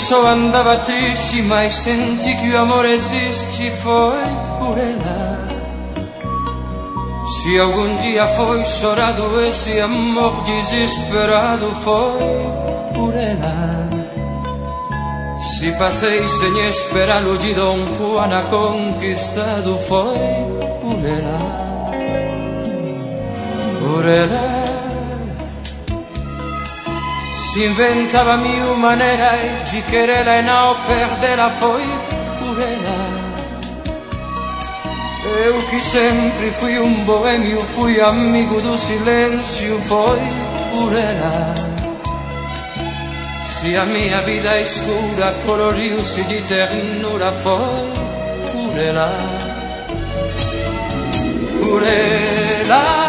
só andava triste, mas senti que o amor existe, foi por ela. Se algum dia foi chorado esse amor desesperado, foi por ela. Se passei sem esperá-lo de Dom Juan conquistado, foi por ela. Por ela. Se inventava mil maneiras de querê-la e não perdê-la, foi por ela. Eu que sempre fui um boêmio, fui amigo do silêncio, foi por ela. Se a minha vida escura coloriu-se de ternura, foi por ela. Por ela.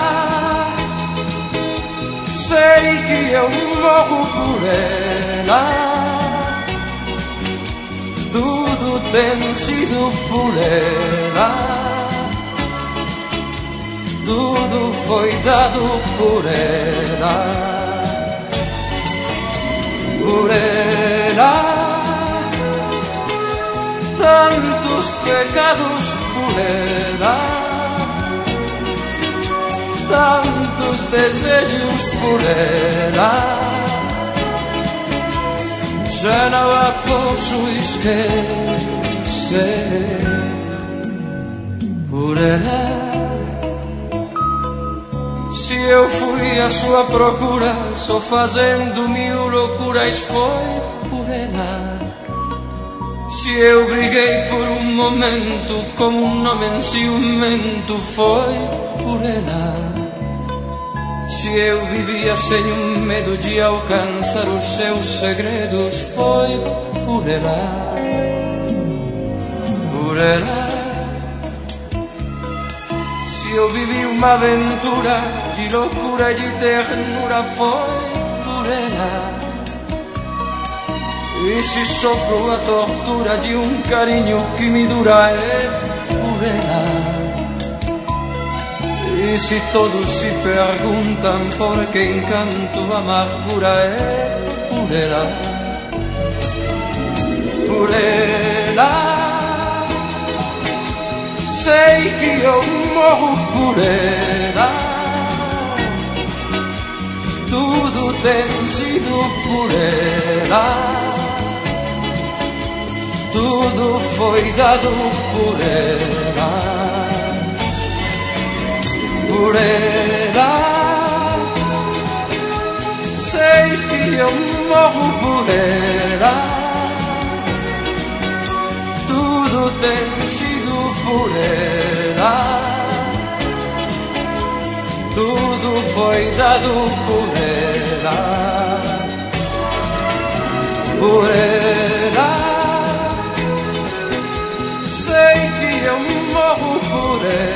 Sei que eu morro por ela. Tudo tem sido por ela. Tudo foi dado por ela. Por ela. Tantos pecados por ela. Tantos desejos por ela. Já não a posso esquecer. Por ela. Se eu fui à sua procura, só fazendo mil loucuras, foi por ela. Se eu briguei por um momento como um homem ciumento, foi por ela. Se eu vivia sem um medo de alcançar os seus segredos, foi por ela. Por ela. Se eu vivi uma aventura de loucura e de ternura, foi por ela. E se sofro a tortura de um carinho que me dura, é por ela. E se todos se perguntam por que encanto amargura, é por ela. Por ela. Sei que eu morro por ela. Tudo tem sido por ela. Tudo foi dado por ela. Por ela. Sei que eu morro por ela. Tudo tem sido por ela. Tudo foi dado por ela. Por ela. Sei que eu morro por ela.